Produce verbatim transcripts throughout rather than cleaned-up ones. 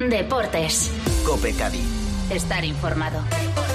Deportes. COPE Cádiz. Estar informado.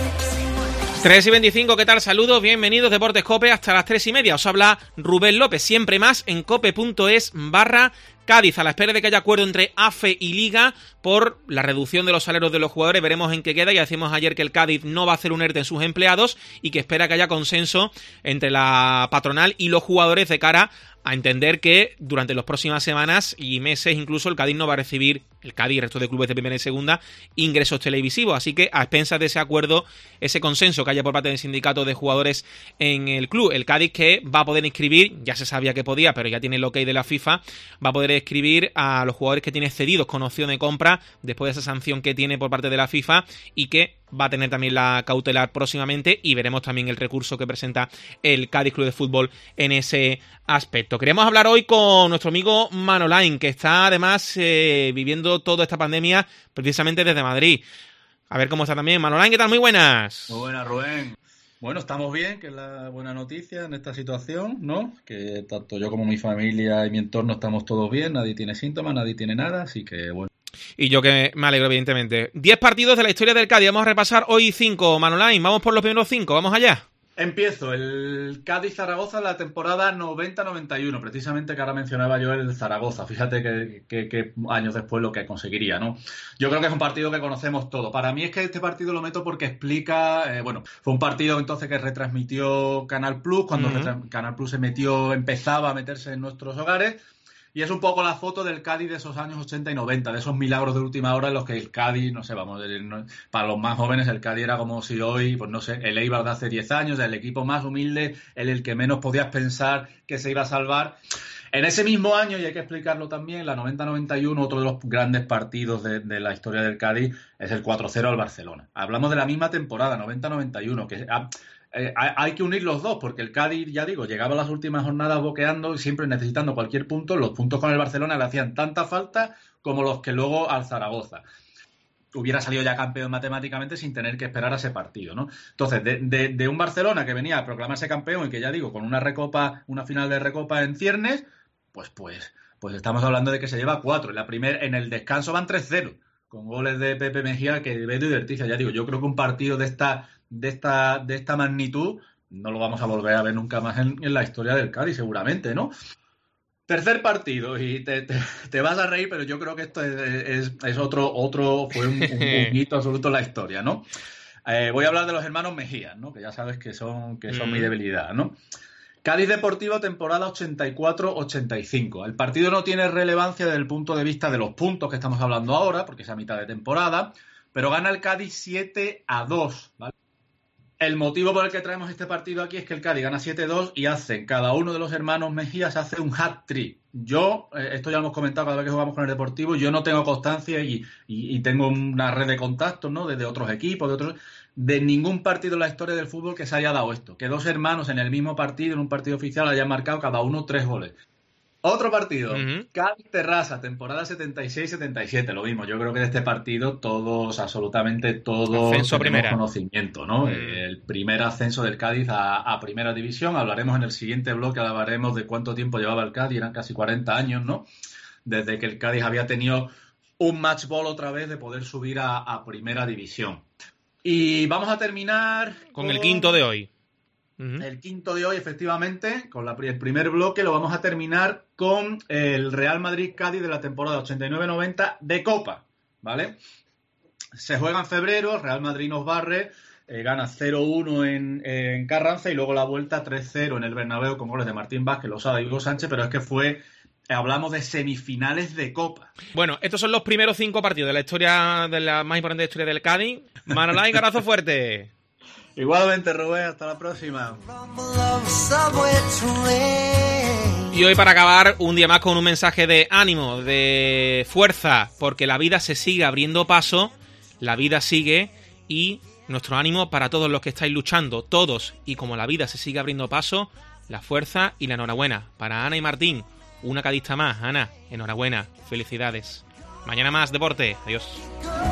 tres y veinticinco, ¿qué tal? Saludos, bienvenidos Deportes COPE hasta las tres y media. Os habla Rubén López, siempre más en cope.es barra Cádiz, a la espera de que haya acuerdo entre A F E y Liga por la reducción de los salarios de los jugadores. Veremos en qué queda. Ya decimos ayer que el Cádiz no va a hacer un ERTE en sus empleados y que espera que haya consenso entre la patronal y los jugadores de cara a entender que durante las próximas semanas y meses incluso el Cádiz no va a recibir, el Cádiz y el resto de clubes de primera y segunda, ingresos televisivos. Así que a expensas de ese acuerdo, ese consenso que haya por parte del sindicato de jugadores en el club, el Cádiz, que va a poder inscribir, ya se sabía que podía, pero ya tiene el ok de la FIFA, va a poder inscribir a los jugadores que tiene cedidos con opción de compra después de esa sanción que tiene por parte de la FIFA y que va a tener también la cautelar próximamente, y veremos también el recurso que presenta el Cádiz Club de Fútbol en ese aspecto. Queríamos hablar hoy con nuestro amigo Manolain, que está además eh, viviendo toda esta pandemia precisamente desde Madrid. A ver cómo está también. Manolain, ¿qué tal? Muy buenas. Muy buenas, Rubén. Bueno, estamos bien, que es la buena noticia en esta situación, ¿no? Que tanto yo como mi familia y mi entorno estamos todos bien, nadie tiene síntomas, nadie tiene nada, así que bueno. Y yo que me alegro, evidentemente. Diez partidos de la historia del Cádiz. Vamos a repasar hoy cinco. Manolain, vamos por los primeros cinco. Vamos allá. Empiezo. El Cádiz-Zaragoza en la temporada noventa noventa y uno. Precisamente que ahora mencionaba yo el Zaragoza. Fíjate que, que, que años después lo que conseguiría, ¿no? Yo creo que es un partido que conocemos todos. Para mí es que este partido lo meto porque explica... Eh, bueno, fue un partido entonces que retransmitió Canal Plus. Cuando uh-huh. retra- Canal Plus se metió, empezaba a meterse en nuestros hogares. Y es un poco la foto del Cádiz de esos años ochenta y noventa, de esos milagros de última hora en los que el Cádiz, no sé, vamos, para los más jóvenes el Cádiz era como si hoy, pues no sé, el Eibar de hace diez años, el equipo más humilde, el, el que menos podías pensar que se iba a salvar. En ese mismo año, y hay que explicarlo también, la noventa noventa y uno, otro de los grandes partidos de, de la historia del Cádiz es el cuatro cero al Barcelona. Hablamos de la misma temporada, noventa noventa y uno, que... Ah, Eh, hay que unir los dos, porque el Cádiz, ya digo, llegaba a las últimas jornadas boqueando y siempre necesitando cualquier punto. Los puntos con el Barcelona le hacían tanta falta como los que luego al Zaragoza. Hubiera salido ya campeón matemáticamente sin tener que esperar a ese partido, ¿no? Entonces, de, de, de un Barcelona que venía a proclamarse campeón y que, ya digo, con una recopa, una final de recopa en ciernes, pues, pues, pues estamos hablando de que se lleva cuatro. En la primer, en el descanso van tres cero, con goles de Pepe Mejía que ve divertirse. Ya digo, yo creo que un partido de esta... de esta de esta magnitud no lo vamos a volver a ver nunca más en, en la historia del Cádiz, seguramente, ¿no? Tercer partido, y te, te, te vas a reír, pero yo creo que esto es, es, es otro, otro fue un, un, un hito absoluto en la historia, ¿no? Eh, voy a hablar de los hermanos Mejía, ¿no? Que ya sabes que son, que son mm. mi debilidad, ¿no? Cádiz Deportivo, temporada ochenta y cuatro ochenta y cinco. El partido no tiene relevancia desde el punto de vista de los puntos que estamos hablando ahora, porque es a mitad de temporada, pero gana el Cádiz siete a dos, ¿vale? El motivo por el que traemos este partido aquí es que el Cádiz gana siete dos y hacen, cada uno de los hermanos Mejías hace un hat-trick. Yo, eh, esto ya lo hemos comentado cada vez que jugamos con el Deportivo, yo no tengo constancia y, y, y tengo una red de contactos, ¿no? Desde otros equipos, de otros, de ningún partido en la historia del fútbol que se haya dado esto. Que dos hermanos en el mismo partido, en un partido oficial, hayan marcado cada uno tres goles. Otro partido, uh-huh. Cádiz Terrassa, temporada setenta y seis setenta y siete, lo mismo. Yo creo que de este partido todos, absolutamente todos, ascenso tenemos primera. conocimiento, ¿no? Uh-huh. El primer ascenso del Cádiz a, a Primera División. Hablaremos en el siguiente bloque, hablaremos de cuánto tiempo llevaba el Cádiz, eran casi cuarenta años, ¿no? Desde que el Cádiz había tenido un match ball otra vez de poder subir a, a Primera División. Y vamos a terminar con, con el quinto de hoy. Uh-huh. El quinto de hoy, efectivamente, con la, el primer bloque lo vamos a terminar con el Real Madrid-Cádiz de la temporada ochenta y nueve noventa de Copa, ¿vale? Se juega en febrero, Real Madrid nos barre, eh, gana cero uno en, en Carranza y luego la vuelta tres cero en el Bernabéu con goles de Martín Vázquez, Losada y Hugo Sánchez, pero es que fue... Hablamos de semifinales de Copa. Bueno, estos son los primeros cinco partidos de la historia, de la más importante historia del Cádiz. Manolain, abrazo fuerte. Igualmente, Rubén, hasta la próxima. Y hoy, para acabar, un día más con un mensaje de ánimo, de fuerza, porque la vida se sigue abriendo paso, la vida sigue, y nuestro ánimo para todos los que estáis luchando, todos, y como la vida se sigue abriendo paso, la fuerza y la enhorabuena. Para Ana y Martín, una cadista más. Ana, enhorabuena, felicidades. Mañana más deporte, adiós.